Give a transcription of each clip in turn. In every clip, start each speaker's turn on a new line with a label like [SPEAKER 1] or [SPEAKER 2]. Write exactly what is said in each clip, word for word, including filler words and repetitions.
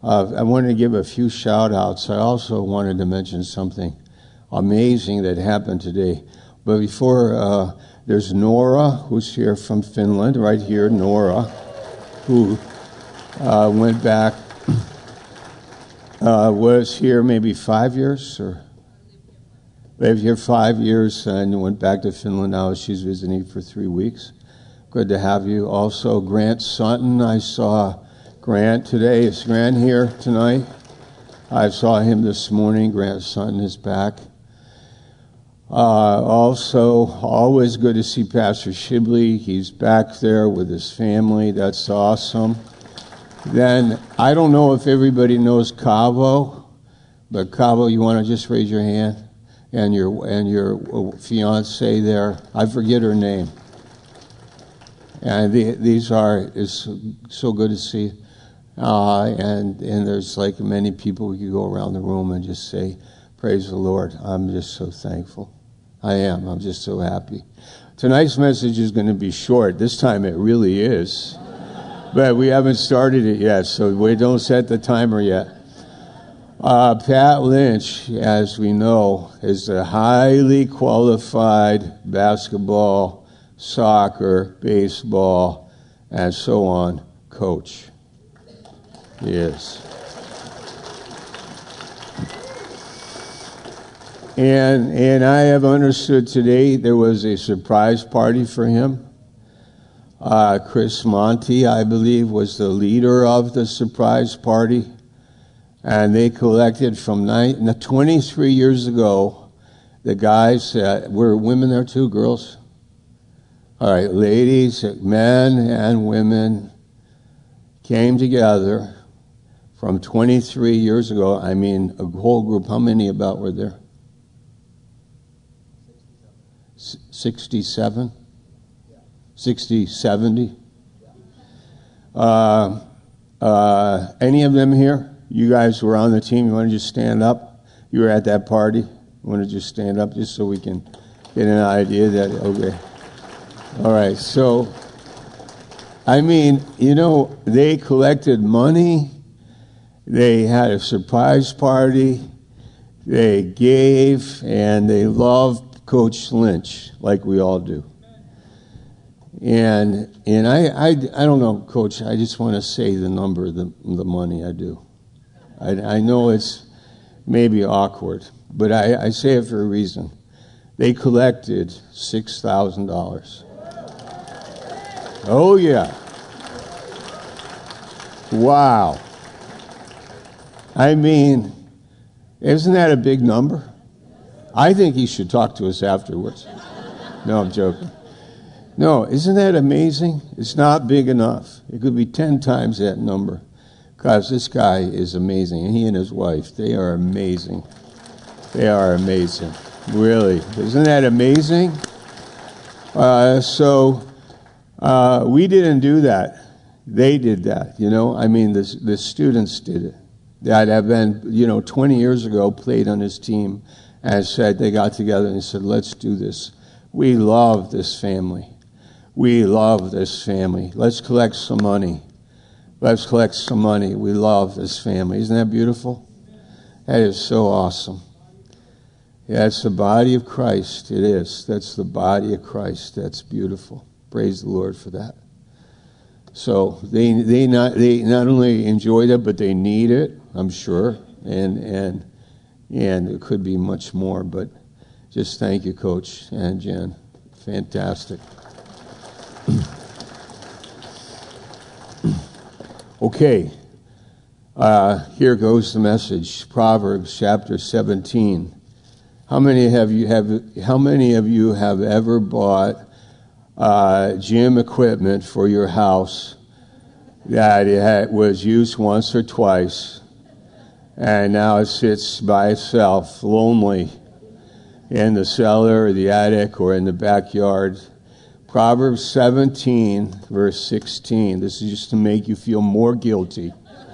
[SPEAKER 1] Uh, I wanted to give a few shout-outs. I also wanted to mention something amazing that happened today. But before, uh, there's Nora, who's here from Finland, right here, Nora, who uh, went back, uh, was here maybe five years, or lived here five years and went back to Finland. Now she's visiting for three weeks. Good to have you. Also, Grant Sutton, I saw Grant today. Is Grant here tonight? I saw him this morning. Grant Sutton is back. Uh, also, always good to see Pastor Shibley. He's back there with his family. That's awesome. Then, I don't know if everybody knows Cavo, but Cavo, you want to just raise your hand? And your and your fiance there, I forget her name. And the, these are, it's so good to see. Uh, and and there's like many people, we could go around the room and just say, praise the Lord. I'm just so thankful. I am. I'm just so happy. Tonight's message is going to be short. This time it really is. But we haven't started it yet, so we don't set the timer yet. Uh, Pat Lynch, as we know, is a highly qualified basketball, soccer, baseball, and so on coach. He is. And and I have understood today there was a surprise party for him. Uh, Chris Monty, I believe, was the leader of the surprise party. And they collected from nine, twenty-three years ago, the guys, uh, were women there too, girls? All right, ladies, men and women came together from twenty-three years ago. I mean, a whole group. How many about were there? sixty-seven? sixty, seventy? Uh, uh, any of them here? You guys were on the team. You want to just stand up? You were at that party. You want to just stand up just so we can get an idea that, okay. All right. So, I mean, you know, they collected money. They had a surprise party. They gave, and they loved Coach Lynch like we all do. And and I, I, I don't know, Coach, I just want to say the number of the, the money I do. I, I know it's maybe awkward, but I, I say it for a reason. They collected six thousand dollars. Oh, yeah. Wow. I mean, isn't that a big number? I think he should talk to us afterwards. No, I'm joking. No, isn't that amazing? It's not big enough. It could be ten times that number. Because this guy is amazing. And he and his wife, they are amazing. They are amazing. Really. Isn't that amazing? Uh, so, uh, we didn't do that. They did that, you know. I mean, the, the students did it. That have been, you know, twenty years ago, played on his team and said, they got together and said, let's do this. We love this family. We love this family. Let's collect some money. Let's collect some money. We love this family. Isn't that beautiful? That is so awesome. Yeah, it's the body of Christ. It is. That's the body of Christ. That's beautiful. Praise the Lord for that. So they they not they not only enjoyed it, but they need it, I'm sure. And and and it could be much more, but just thank you, Coach and Jen. Fantastic. Okay, uh, here goes the message. Proverbs chapter seventeen. How many have you have? How many of you have ever bought uh, gym equipment for your house that it had, was used once or twice, and now it sits by itself, lonely, in the cellar or the attic or in the backyard? Proverbs seventeen, verse sixteen. This is just to make you feel more guilty.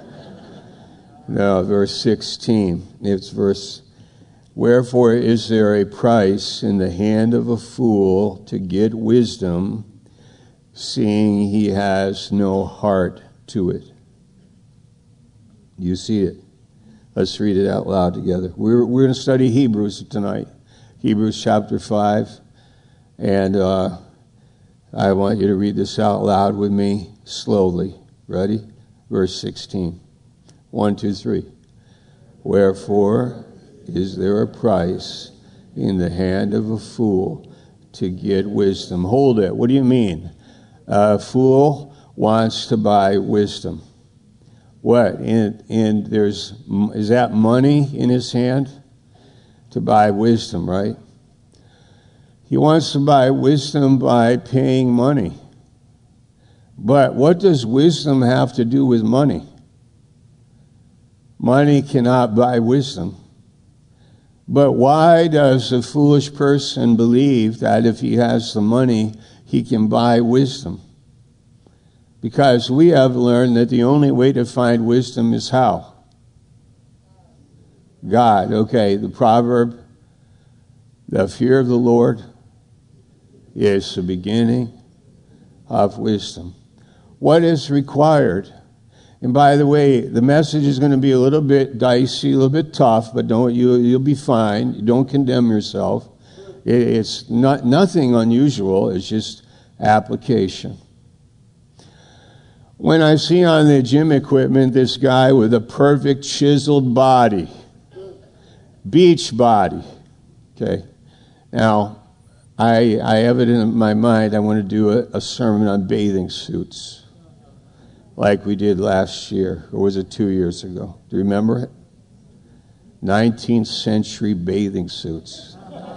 [SPEAKER 1] No, verse sixteen. It's verse, wherefore is there a price in the hand of a fool to get wisdom, seeing he has no heart to it? You see it. Let's read it out loud together. We're, we're going to study Hebrews tonight. Hebrews chapter five. And uh, I want you to read this out loud with me slowly. Ready? Verse sixteen. One, two, three. Wherefore is there a price in the hand of a fool to get wisdom? Hold it. What do you mean? A fool wants to buy wisdom. What? And, and there's, is that money in his hand? To buy wisdom, right? He wants to buy wisdom by paying money. But what does wisdom have to do with money? Money cannot buy wisdom. But why does a foolish person believe that if he has the money, he can buy wisdom? Because we have learned that the only way to find wisdom is how? God. Okay, the proverb, the fear of the Lord is the beginning of wisdom. What is required? And by the way, the message is going to be a little bit dicey, a little bit tough, but don't you you'll be fine. Don't condemn yourself. It, it's not nothing unusual. It's just application. When I see on the gym equipment this guy with a perfect chiseled body, beach body, okay. Now, I I have it in my mind. I want to do a, a sermon on bathing suits. Like we did last year, or was it two years ago? Do you remember it? nineteenth century bathing suits.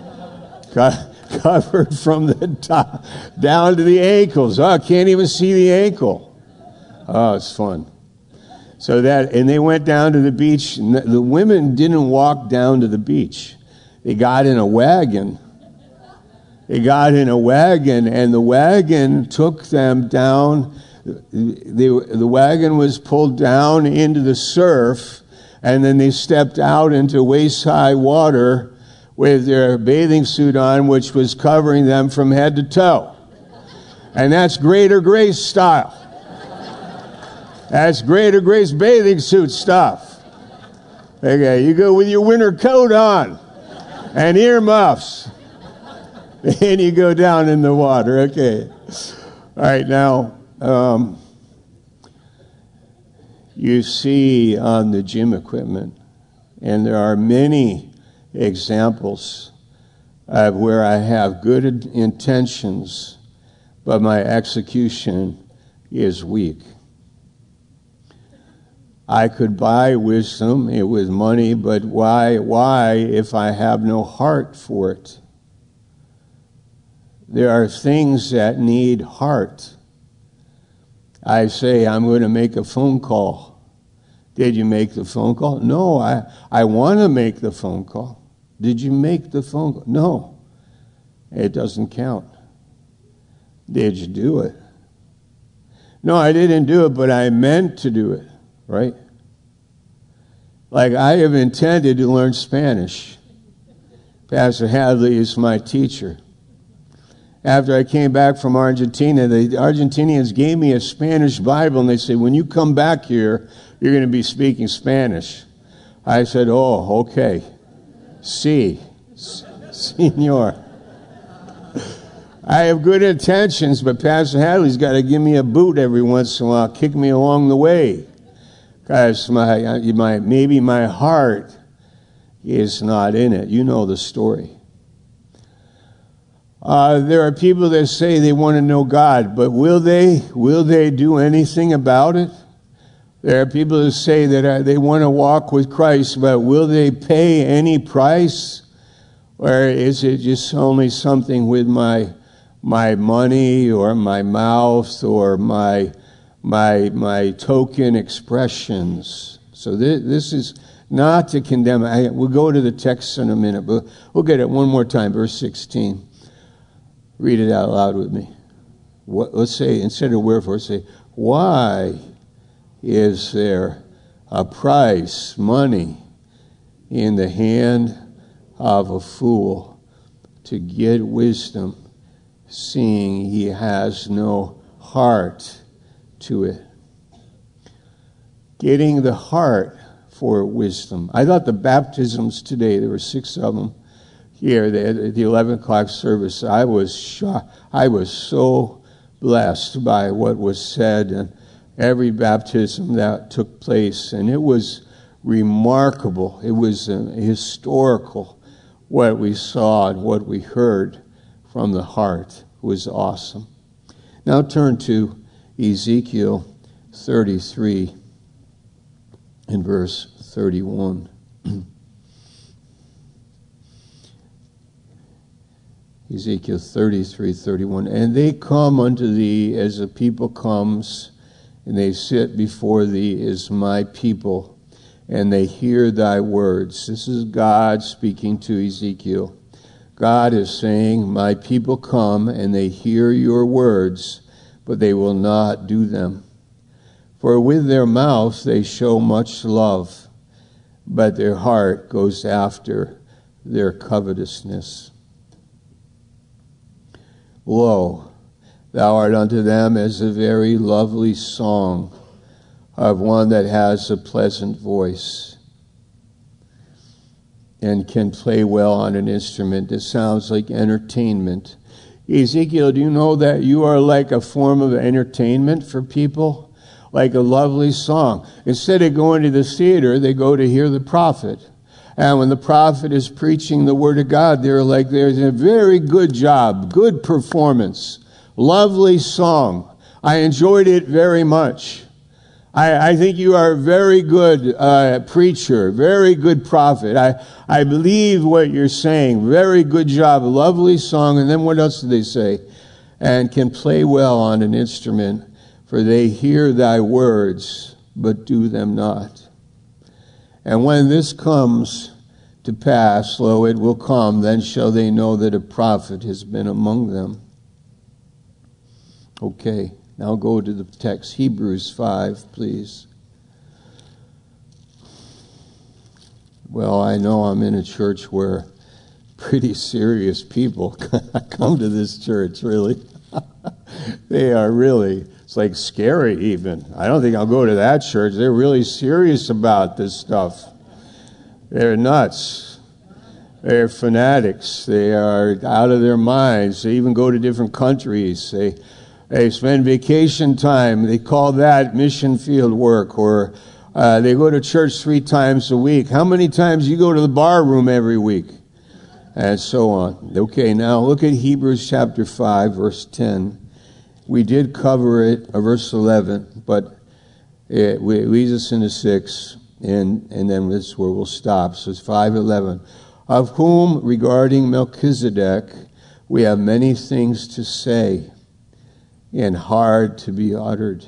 [SPEAKER 1] Covered from the top down to the ankles. Oh, I can't even see the ankle. Oh, it's fun. So that, and they went down to the beach. The women didn't walk down to the beach. They got in a wagon. They got in a wagon, and the wagon took them down. The, the wagon was pulled down into the surf, and then they stepped out into waist-high water with their bathing suit on, which was covering them from head to toe. And that's Greater Grace style. That's Greater Grace bathing suit stuff. Okay, you go with your winter coat on and earmuffs, and you go down in the water. Okay. All right, now, Um, you see on the gym equipment, and there are many examples of where I have good intentions, but my execution is weak. I could buy wisdom with money, but why, why if I have no heart for it? There are things that need heart. I say, I'm going to make a phone call. Did you make the phone call? No, I, I want to make the phone call. Did you make the phone call? No, it doesn't count. Did you do it? No, I didn't do it, but I meant to do it, right? Like I have intended to learn Spanish. Pastor Hadley is my teacher. After I came back from Argentina, the Argentinians gave me a Spanish Bible, and they said, when you come back here, you're going to be speaking Spanish. I said, oh, okay. Si, senor. I have good intentions, but Pastor Hadley's got to give me a boot every once in a while, kick me along the way. Because my, my, maybe my heart is not in it. You know the story. Uh, there are people that say they want to know God, but will they will they do anything about it? There are people that say that uh, they want to walk with Christ, but will they pay any price? Or is it just only something with my my money or my mouth or my my my token expressions? So this, this is not to condemn. I, we'll go to the text in a minute, but we'll get it one more time, verse sixteen. Read it out loud with me. What, let's say, instead of wherefore, say, why is there a price, money, in the hand of a fool to get wisdom, seeing he has no heart to it? getting the heart for wisdom. I thought the baptisms today, there were six of them here at the eleven o'clock service. I was shocked. I was so blessed by what was said and every baptism that took place. And it was remarkable. It was uh, historical what we saw and what we heard from the heart. It was awesome. Now turn to Ezekiel thirty-three in verse thirty-one. Ezekiel thirty-three, thirty-one. And they come unto thee as a people comes, and they sit before thee as my people, and they hear thy words. This is God speaking to Ezekiel. God is saying, my people come, and they hear your words, but they will not do them. For with their mouth they show much love, but their heart goes after their covetousness. Lo, thou art unto them as a very lovely song of one that has a pleasant voice and can play well on an instrument. It sounds like entertainment. Ezekiel, do you know that you are like a form of entertainment for people? Like a lovely song. Instead of going to the theater, they go to hear the prophet. And when the prophet is preaching the word of God, they're like, there's a very good job, good performance, lovely song. I enjoyed it very much. I, I think you are a very good uh, preacher, very good prophet. I, I believe what you're saying. Very good job, lovely song. And then what else do they say? And can play well on an instrument, for they hear thy words, but do them not. And when this comes to pass, lo, it will come, then shall they know that a prophet has been among them. Okay, now go to the text, Hebrews five, please. Well, I know I'm in a church where pretty serious people come to this church, really. They are really, it's like scary even. I don't think I'll go to that church. They're really serious about this stuff. They're nuts. They're fanatics. They are out of their minds. They even go to different countries. They they spend vacation time. They call that mission field work. Or uh, they go to church three times a week. How many times you go to the bar room every week? And so on. Okay, now look at Hebrews chapter five, verse ten. We did cover it, uh, verse eleven, but it, it leads us into six, and, and then this is where we'll stop. So it's five eleven. Of whom, regarding Melchizedek, we have many things to say, and hard to be uttered.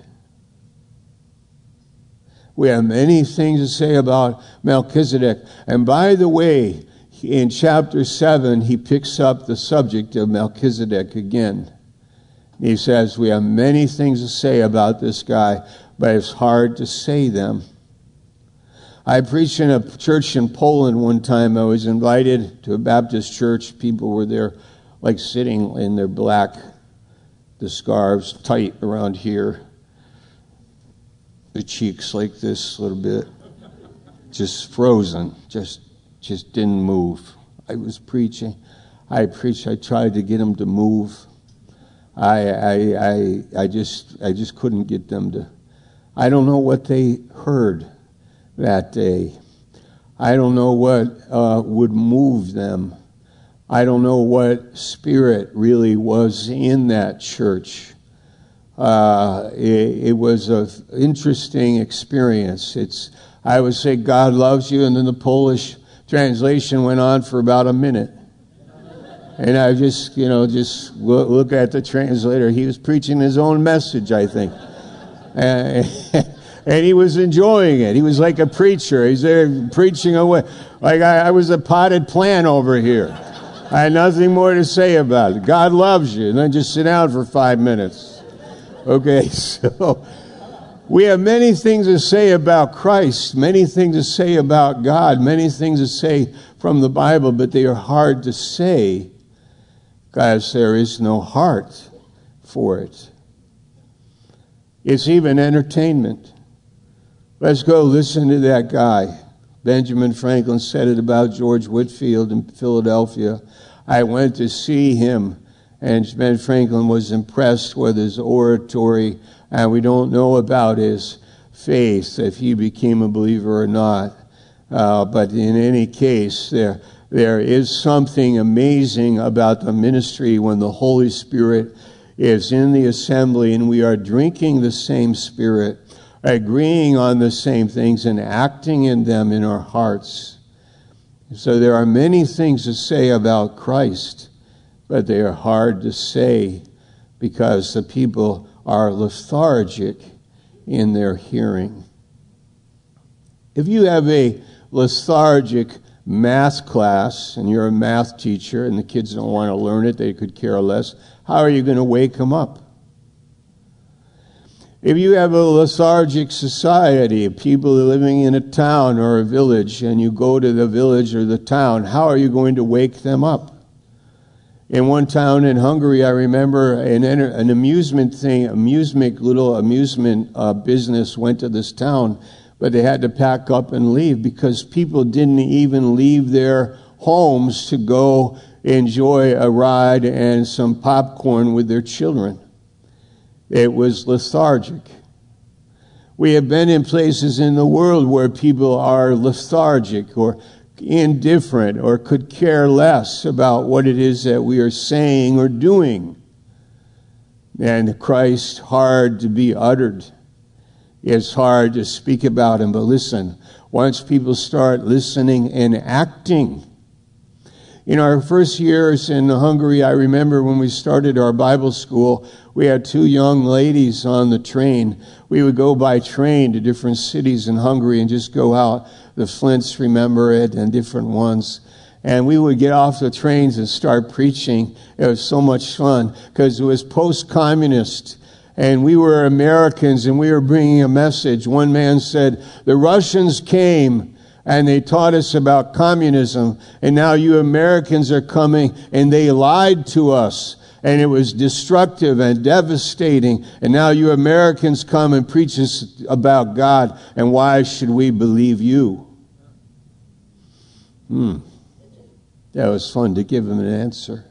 [SPEAKER 1] We have many things to say about Melchizedek. And by the way, in chapter seven, he picks up the subject of Melchizedek again. He says, we have many things to say about this guy, but it's hard to say them. I preached in a church in Poland one time. I was invited to a Baptist church. People were there like sitting in their black, the scarves tight around here. The cheeks like this a little bit. Just frozen. Just just didn't move. I was preaching. I preached. I tried to get them to move. I, I, I, I just, I just couldn't get them to. I don't know what they heard that day. I don't know what uh, would move them. I don't know what spirit really was in that church. Uh, it, it was an interesting experience. It's, I would say, God loves you, and then the Polish translation went on for about a minute. And I just, you know, just look, look at the translator. He was preaching his own message, I think. And, and he was enjoying it. He was like a preacher. He's there preaching away. Like I, I was a potted plant over here. I had nothing more to say about it. God loves you. And then just sit down for five minutes. Okay, so we have many things to say about Christ, many things to say about God, many things to say from the Bible, but they are hard to say because there is no heart for it. It's even entertainment. Let's go listen to that guy. Benjamin Franklin said it about George Whitefield in Philadelphia. I went to see him, and Ben Franklin was impressed with his oratory, and we don't know about his faith, if he became a believer or not. Uh, but in any case, there there is something amazing about the ministry when the Holy Spirit is in the assembly and we are drinking the same Spirit, agreeing on the same things and acting in them in our hearts. So there are many things to say about Christ, but they are hard to say because the people are lethargic in their hearing. If you have a lethargic math class and you're a math teacher and the kids don't want to learn it, they could care less, how are you going to wake them up? If you have a lethargic society, people living in a town or a village, and you go to the village or the town, how are you going to wake them up? In one town in Hungary, I remember an, an amusement thing, amusement, little amusement uh, business went to this town, but they had to pack up and leave because people didn't even leave their homes to go enjoy a ride and some popcorn with their children. It was lethargic. We have been in places in the world where people are lethargic or indifferent or could care less about what it is that we are saying or doing. And Christ, hard to be uttered. It's hard to speak about him, but listen, once people start listening and acting. In our first years in Hungary, I remember when we started our Bible school, we had two young ladies on the train. We would go by train to different cities in Hungary and just go out. The Flints remember it and different ones. And we would get off the trains and start preaching. It was so much fun because it was post-communist. And we were Americans and we were bringing a message. One man said, the Russians came and they taught us about communism. And now you Americans are coming and they lied to us. And it was destructive and devastating. And now you Americans come and preach us about God. And why should we believe you? Hmm. That was fun to give him an answer.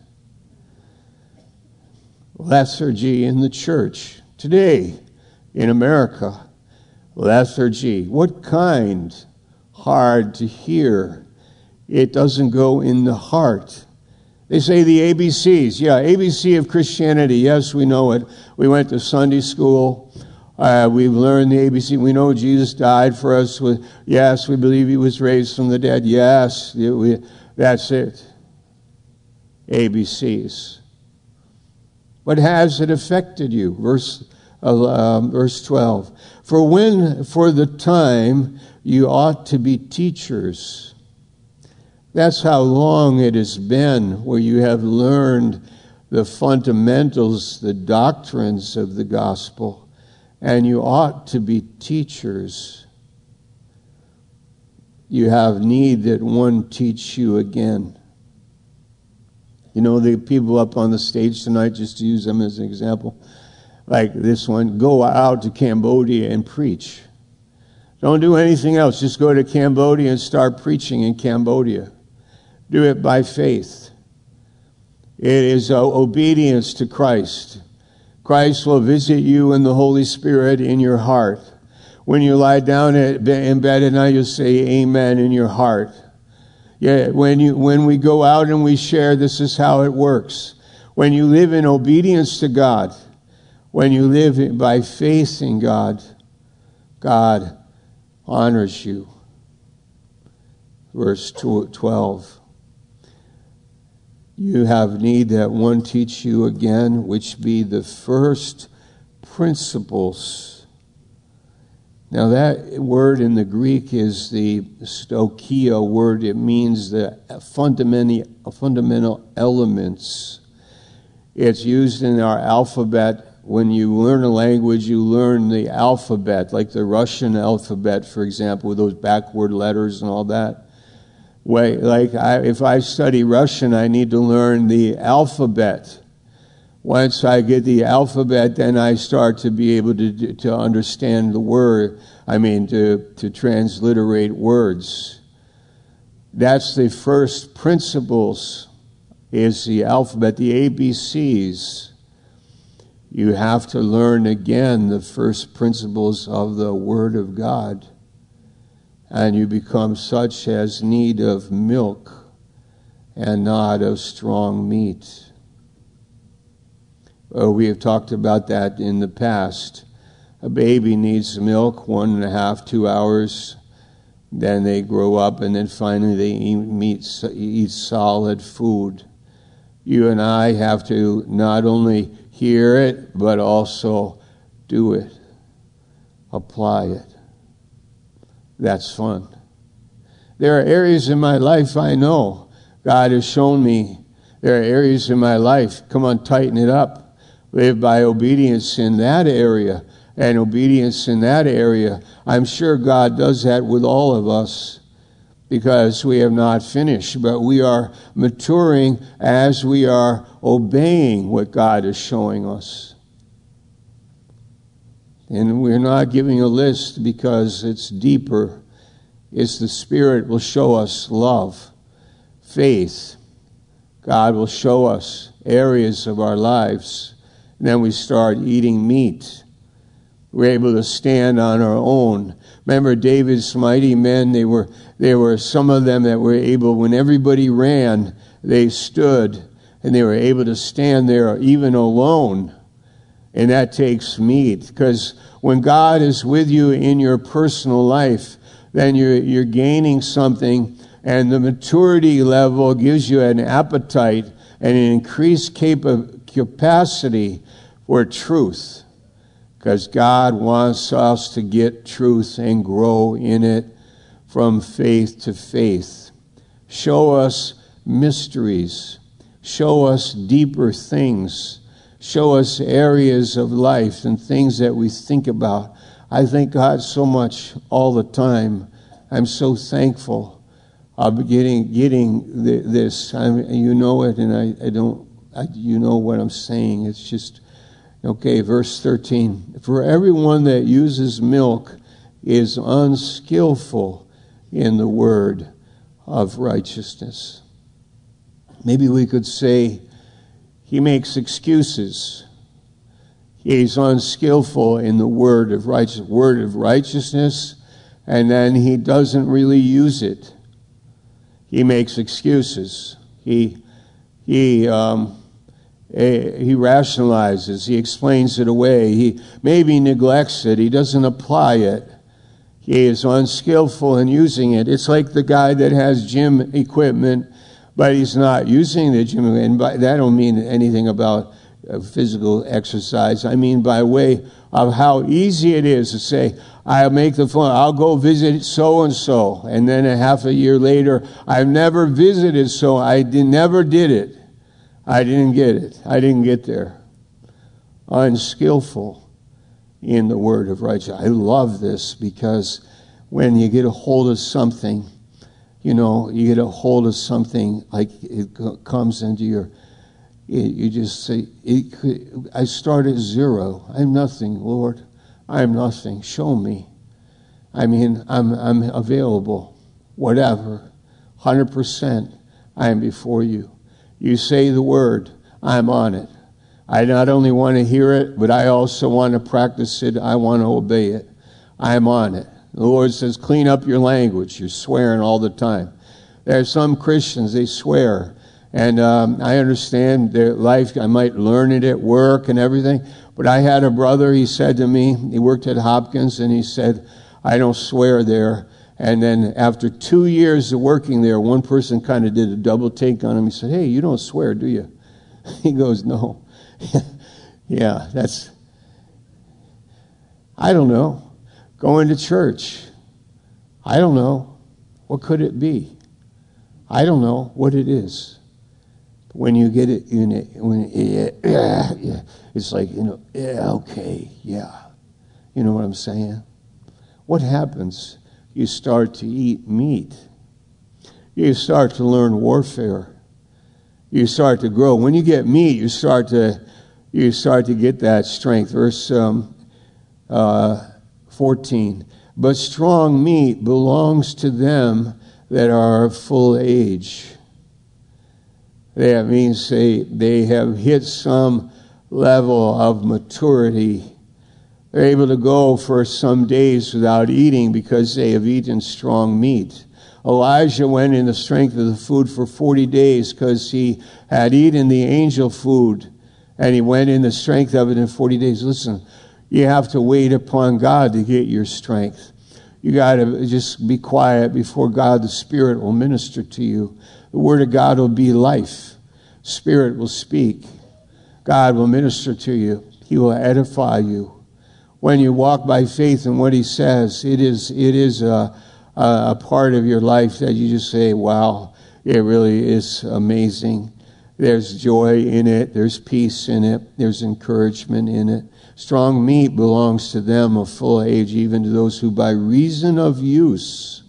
[SPEAKER 1] Lethargy in the church today in America. Lethargy. What kind? Hard to hear. It doesn't go in the heart. They say the A B Cs. Yeah, A B C of Christianity. Yes, we know it. We went to Sunday school. Uh, we've learned the A B C. We know Jesus died for us. Yes, we believe he was raised from the dead. Yes, we, that's it. A B Cs. But has it affected you? Verse uh, verse twelve. For when, for the time, you ought to be teachers. That's how long it has been where you have learned the fundamentals, the doctrines of the gospel, and you ought to be teachers. You have need that one teach you again. You know, the people up on the stage tonight, just to use them as an example, like this one, go out to Cambodia and preach. Don't do anything else. Just go to Cambodia and start preaching in Cambodia. Do it by faith. It is uh, obedience to Christ. Christ will visit you in the Holy Spirit in your heart. When you lie down in bed at night, you'll say amen in your heart. Yeah, when you when we go out and we share, this is how it works. When you live in obedience to God, when you live by faith in God, God honors you. Verse twelve. You have need that one teach you again, which be the first principles. Now that word in the Greek is the stoicheia word. It means the fundamental, fundamental elements. It's used in our alphabet. When you learn a language, you learn the alphabet, like the Russian alphabet, for example, with those backward letters and all that. Way, like I, if I study Russian, I need to learn the alphabet. Once I get the alphabet, then I start to be able to to understand the word, I mean, to, to transliterate words. That's the first principles, is the alphabet, the A B Cs. You have to learn again the first principles of the Word of God. And you become such as need of milk and not of strong meat. Well, we have talked about that in the past. A baby needs milk, one and a half, two hours. Then they grow up, and then finally they eat, meat, eat solid food. You and I have to not only hear it, but also do it. Apply it. That's fun. There are areas in my life I know God has shown me. There are areas in my life, come on, tighten it up. Live by obedience in that area and obedience in that area. I'm sure God does that with all of us because we have not finished, but we are maturing as we are obeying what God is showing us. And we're not giving a list because it's deeper. It's the Spirit will show us love, faith. God will show us areas of our lives. And then we start eating meat. We're able to stand on our own. Remember David's mighty men, they were there were some of them that were able, when everybody ran, they stood and they were able to stand there even alone. And that takes meat, because when God is with you in your personal life, then you're, you're gaining something, and the maturity level gives you an appetite and an increased capa- capacity for truth, because God wants us to get truth and grow in it from faith to faith. Show us mysteries. Show us deeper things. Show us areas of life and things that we think about. I thank God so much all the time. I'm so thankful of getting getting this. I mean, you know it, and I, I don't. I, you know what I'm saying. It's just okay. Verse thirteen. For everyone that uses milk is unskillful in the word of righteousness. Maybe we could say, he makes excuses. He's unskillful in the word of righteous, word of righteousness, and then he doesn't really use it. He makes excuses. He he um, he rationalizes. He explains it away. He maybe neglects it. He doesn't apply it. He is unskillful in using it. It's like the guy that has gym equipment, but he's not using the gym. And by that I don't mean anything about uh, physical exercise. I mean by way of how easy it is to say, I'll make the phone, I'll go visit so-and-so. And then a half a year later, I've never visited, so I did, never did it. I didn't get it. I didn't get there. Unskillful in the word of righteousness. I love this because when you get a hold of something, you know, you get a hold of something like it comes into your, you just say, it could, I start at zero. I'm nothing, Lord. I'm nothing. Show me. I mean, I'm I'm available. Whatever. one hundred percent I am before you. You say the word. I'm on it. I not only want to hear it, but I also want to practice it. I want to obey it. I'm on it. The Lord says, clean up your language. You're swearing all the time. There are some Christians, they swear. And um, I understand their life. I might learn it at work and everything. But I had a brother, he said to me, he worked at Hopkins, and he said, I don't swear there. And then after two years of working there, one person kind of did a double take on him. He said, hey, you don't swear, do you? He goes, no. Yeah, that's, I don't know. Going to church. I don't know. What could it be? I don't know what it is. When you get it, in it when it, yeah, yeah, it's like, you know, yeah, okay, yeah. You know what I'm saying? What happens? You start to eat meat. You start to learn warfare. You start to grow. When you get meat, you start to you start to get that strength. Verse um, uh, fourteen. but strong meat belongs to them that are of full age. That means they, they have hit some level of maturity. They're able to go for some days without eating because they have eaten strong meat. Elijah went in the strength of the food for forty days because he had eaten the angel food, and he went in the strength of it in forty days. Listen, you have to wait upon God to get your strength. You got to just be quiet before God. The Spirit will minister to you. The Word of God will be life. Spirit will speak. God will minister to you. He will edify you. When you walk by faith in what He says, it is it is a, a part of your life that you just say, wow, it really is amazing. There's joy in it. There's peace in it. There's encouragement in it. Strong meat belongs to them of full age, even to those who by reason of use,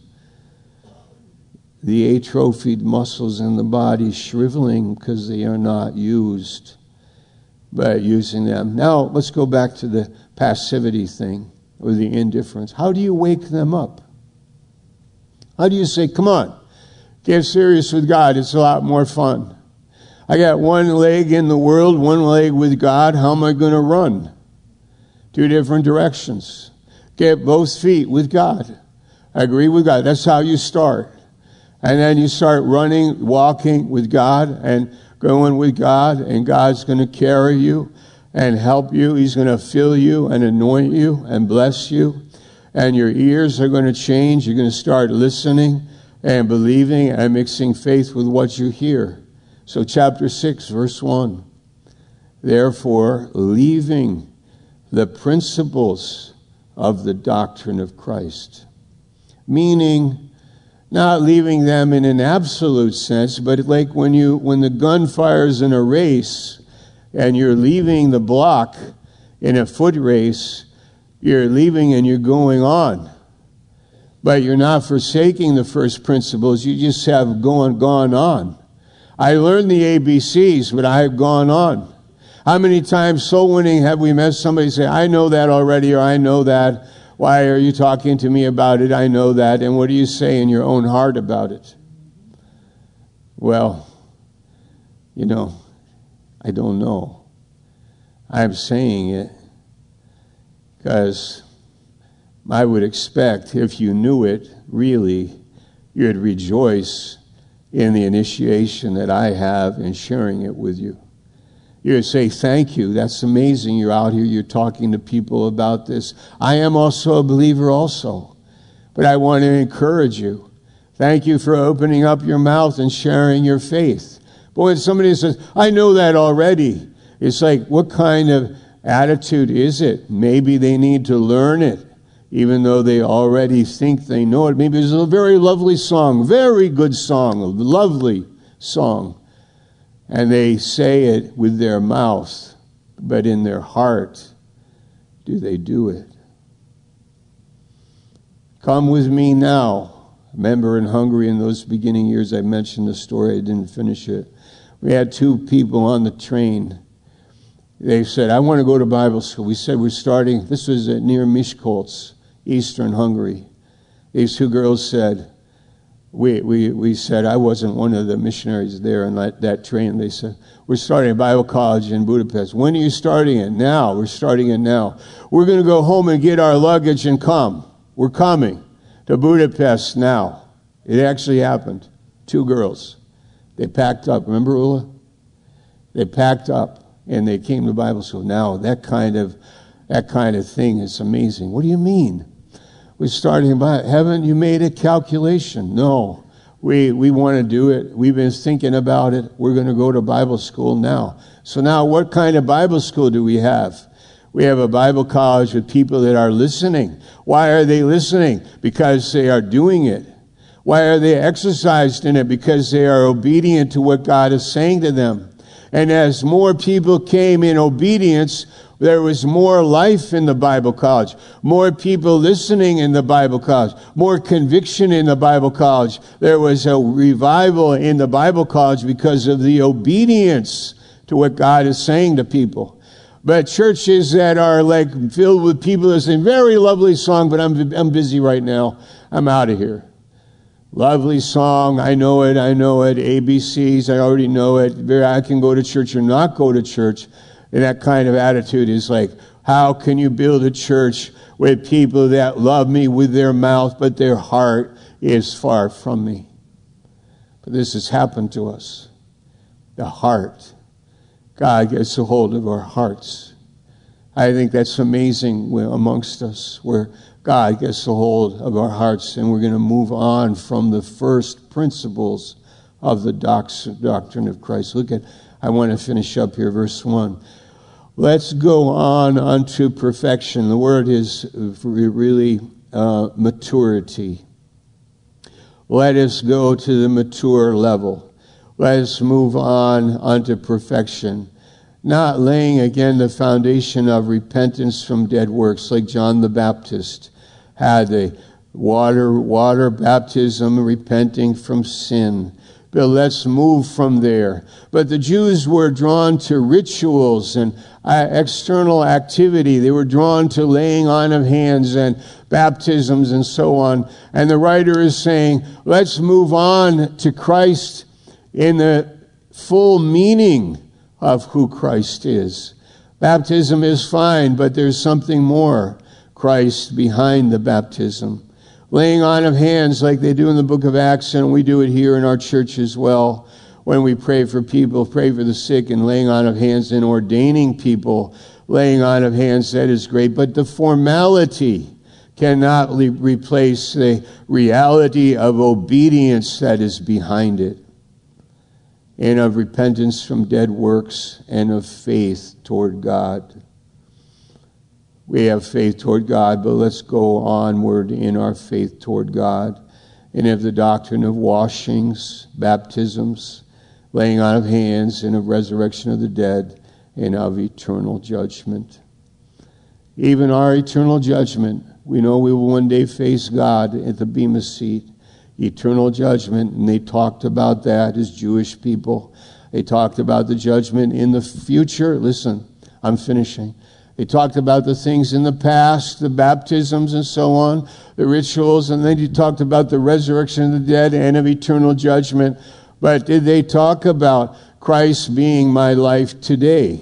[SPEAKER 1] the atrophied muscles in the body shriveling because they are not used, but using them. Now, let's go back to the passivity thing, or the indifference. How do you wake them up? How do you say, come on, get serious with God. It's a lot more fun. I got one leg in the world, one leg with God. How am I going to run? Two different directions. Get both feet with God. I agree with God. That's how you start. And then you start running, walking with God and going with God, and God's going to carry you and help you. He's going to fill you and anoint you and bless you. And your ears are going to change. You're going to start listening and believing and mixing faith with what you hear. So chapter six, verse one. Therefore, leaving the principles of the doctrine of Christ. Meaning, not leaving them in an absolute sense, but like when you when the gun fires in a race and you're leaving the block in a foot race, you're leaving and you're going on. But you're not forsaking the first principles, you just have gone, gone on. I learned the A B Cs, but I have gone on. How many times soul winning have we met somebody say, I know that already, or I know that. Why are you talking to me about it? I know that. And what do you say in your own heart about it? Well, you know, I don't know. I'm saying it because I would expect if you knew it, really, you'd rejoice in the initiation that I have in sharing it with you. You would say, thank you. That's amazing. You're out here. You're talking to people about this. I am also a believer also. But I want to encourage you. Thank you for opening up your mouth and sharing your faith. But when somebody says, I know that already, it's like, what kind of attitude is it? Maybe they need to learn it, even though they already think they know it. Maybe it's a very lovely song, very good song, a lovely song. And they say it with their mouth, but in their heart, do they do it? Come with me now. Remember in Hungary in those beginning years, I mentioned the story, I didn't finish it. We had two people on the train. They said, I want to go to Bible school. We said, we're starting, this was at near Miskolc, eastern Hungary. These two girls said, We, we we said, I wasn't one of the missionaries there on that, that train. They said, we're starting a Bible college in Budapest. When are you starting it? Now. We're starting it now. We're going to go home and get our luggage and come. We're coming to Budapest now. It actually happened. Two girls. They packed up. Remember, Ula? They packed up and they came to Bible school. Now, that kind of that kind of thing is amazing. What do you mean? We're starting about, haven't you made a calculation? No, we we want to do it. We've been thinking about it. We're going to go to Bible school now. So now what kind of Bible school do we have? We have a Bible college with people that are listening. Why are they listening? Because they are doing it. Why are they exercised in it? Because they are obedient to what God is saying to them. And as more people came in obedience, there was more life in the Bible college, more people listening in the Bible college, more conviction in the Bible college. There was a revival in the Bible college because of the obedience to what God is saying to people. But churches that are like filled with people that say, very lovely song, but I'm I'm busy right now. I'm out of here. Lovely song, I know it, I know it. A B Cs, I already know it. I can go to church or not go to church. And that kind of attitude is like, how can you build a church with people that love me with their mouth, but their heart is far from me? But this has happened to us. The heart. God gets a hold of our hearts. I think that's amazing amongst us, where God gets a hold of our hearts, and we're going to move on from the first principles of the doctrine of Christ. Look at, I want to finish up here, verse one. Let's go on unto perfection. The word is really uh, maturity. Let us go to the mature level. Let us move on unto perfection. Not laying again the foundation of repentance from dead works, like John the Baptist had the water, water baptism, repenting from sin. But let's move from there. But the Jews were drawn to rituals and uh, external activity. They were drawn to laying on of hands and baptisms and so on. And the writer is saying, let's move on to Christ in the full meaning of who Christ is. Baptism is fine, but there's something more. Christ behind the baptism. Laying on of hands like they do in the book of Acts, and we do it here in our church as well. When we pray for people, pray for the sick, and laying on of hands and ordaining people, laying on of hands, that is great. But the formality cannot le- replace the reality of obedience that is behind it, and of repentance from dead works, and of faith toward God. We have faith toward God, but let's go onward in our faith toward God. And of the doctrine of washings, baptisms, laying on of hands, and of resurrection of the dead, and of eternal judgment. Even our eternal judgment, we know we will one day face God at the Bema seat. Eternal judgment, and they talked about that as Jewish people. They talked about the judgment in the future. Listen, I'm finishing. They talked about the things in the past, the baptisms and so on, the rituals, and then he talked about the resurrection of the dead and of eternal judgment. But did they talk about Christ being my life today?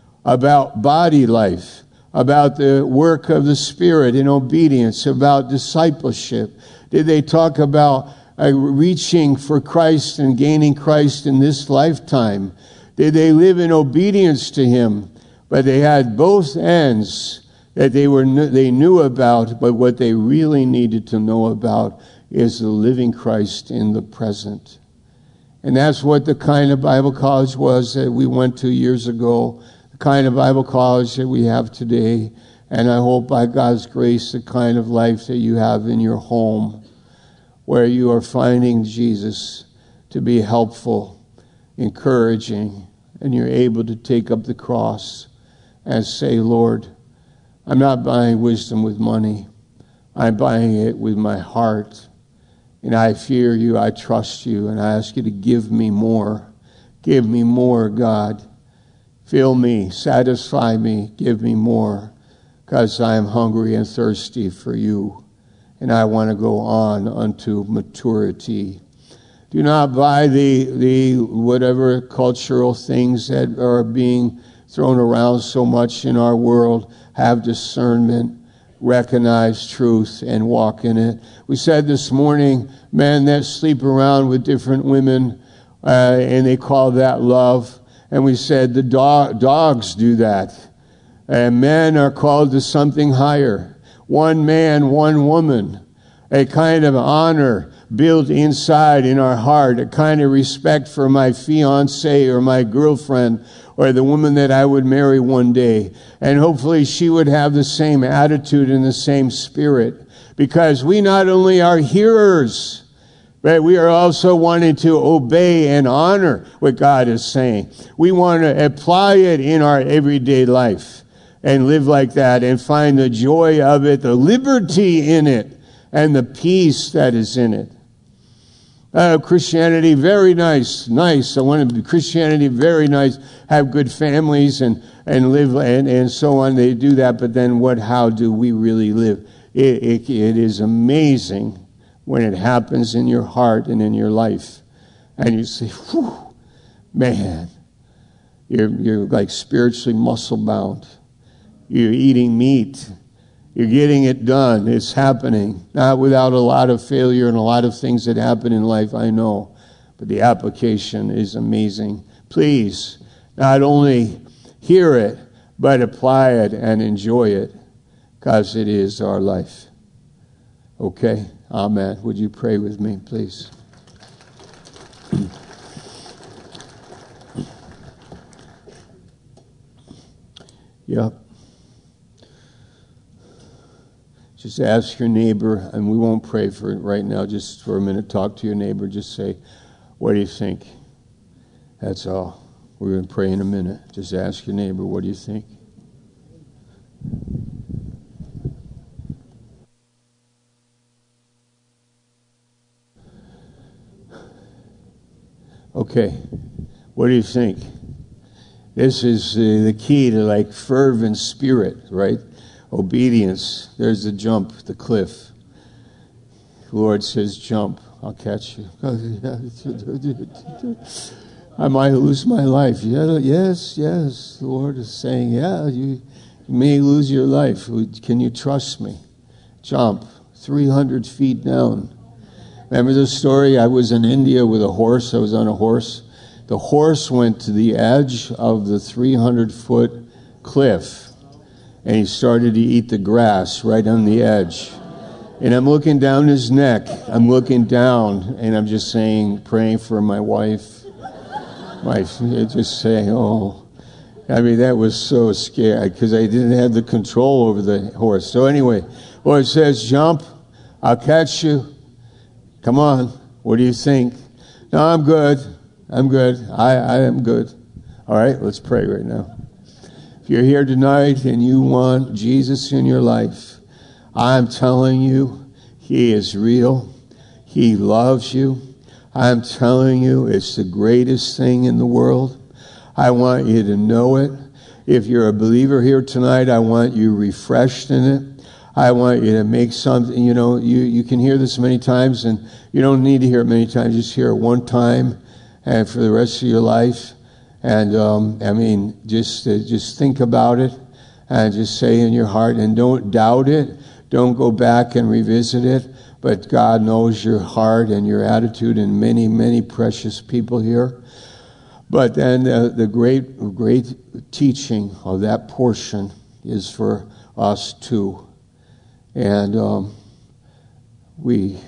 [SPEAKER 1] About body life? About the work of the Spirit in obedience? About discipleship? Did they talk about uh, reaching for Christ and gaining Christ in this lifetime? Did they live in obedience to Him? But they had both ends that they were they knew about, but what they really needed to know about is the living Christ in the present. And that's what the kind of Bible college was that we went to years ago, the kind of Bible college that we have today, and I hope by God's grace the kind of life that you have in your home, where you are finding Jesus to be helpful, encouraging, and you're able to take up the cross and say, Lord, I'm not buying wisdom with money. I'm buying it with my heart. And I fear you, I trust you, and I ask you to give me more. Give me more, God. Fill me, satisfy me, give me more, because I am hungry and thirsty for you, and I want to go on unto maturity. Do not buy the the whatever cultural things that are being thrown around so much in our world. Have discernment, recognize truth, and walk in it. We said this morning, men that sleep around with different women, uh, and they call that love. And we said the dog, dogs do that. And men are called to something higher. One man, one woman. A kind of honor built inside in our heart, a kind of respect for my fiancé or my girlfriend or the woman that I would marry one day. And hopefully she would have the same attitude and the same spirit, because we not only are hearers, but we are also wanting to obey and honor what God is saying. We want to apply it in our everyday life and live like that and find the joy of it, the liberty in it, and the peace that is in it. Uh, Christianity, very nice, nice. I want to be Christianity, very nice. Have good families and, and live and, and so on. They do that, but then what? How do we really live? It, it, it is amazing when it happens in your heart and in your life, and you say, "Whew, man, you're you're like spiritually muscle bound. You're eating meat." You're getting it done. It's happening. Not without a lot of failure and a lot of things that happen in life, I know. But the application is amazing. Please, not only hear it, but apply it and enjoy it, because it is our life. Okay? Amen. Would you pray with me, please? Yep. Just ask your neighbor, and we won't pray for it right now, just for a minute. Talk to your neighbor. Just say, what do you think? That's all. We're going to pray in a minute. Just ask your neighbor, what do you think? Okay. What do you think? This is uh, the key to like fervent spirit, right? Obedience. There's the jump, the cliff. The Lord says, jump. I'll catch you. I might lose my life. Yeah, yes, yes. The Lord is saying, yeah, you, you may lose your life. Can you trust me? Jump. three hundred feet down. Remember the story? I was in India with a horse. I was on a horse. The horse went to the edge of the three hundred foot cliff. And he started to eat the grass right on the edge. And I'm looking down his neck. I'm looking down, and I'm just saying, praying for my wife. My, just saying, oh. I mean, that was so scary, because I didn't have the control over the horse. So anyway, Lord says, jump. I'll catch you. Come on. What do you think? No, I'm good. I'm good. I, I am good. All right, let's pray right now. If you're here tonight and you want Jesus in your life, I'm telling you, He is real. He loves you. I'm telling you, it's the greatest thing in the world. I want you to know it. If you're a believer here tonight, I want you refreshed in it. I want you to make something, you know, you, you can hear this many times, and you don't need to hear it many times. Just hear it one time and for the rest of your life. And, um, I mean, just uh, just think about it and just say in your heart, and don't doubt it. Don't go back and revisit it. But God knows your heart and your attitude, and many, many precious people here. But then uh, the great, great teaching of that portion is for us too. And um, we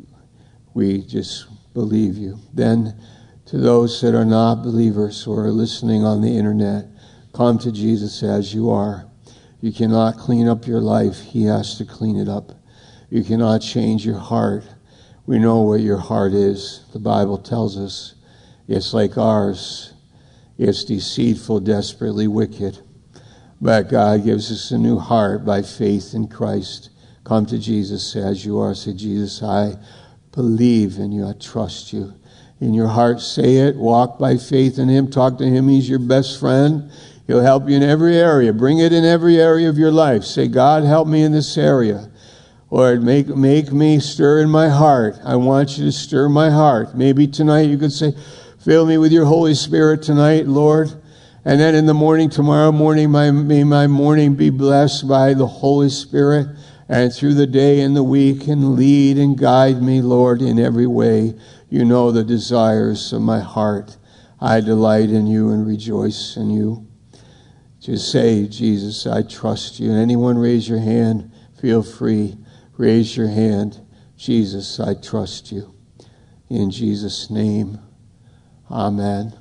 [SPEAKER 1] we just believe you. Then, to those that are not believers or are listening on the internet, come to Jesus as you are. You cannot clean up your life. He has to clean it up. You cannot change your heart. We know what your heart is. The Bible tells us it's like ours. It's deceitful, desperately wicked. But God gives us a new heart by faith in Christ. Come to Jesus as you are. Say, Jesus, I believe in you. I trust you. In your heart, say it. Walk by faith in Him. Talk to Him. He's your best friend. He'll help you in every area. Bring it in every area of your life. Say, God, help me in this area. Lord, make, make me stir in my heart. I want you to stir my heart. Maybe tonight you could say, fill me with your Holy Spirit tonight, Lord. And then in the morning, tomorrow morning, my, may my morning be blessed by the Holy Spirit. And through the day and the week, and lead and guide me, Lord, in every way. You know the desires of my heart. I delight in you and rejoice in you. Just say, Jesus, I trust you. And anyone raise your hand, feel free. Raise your hand. Jesus, I trust you. In Jesus' name, amen.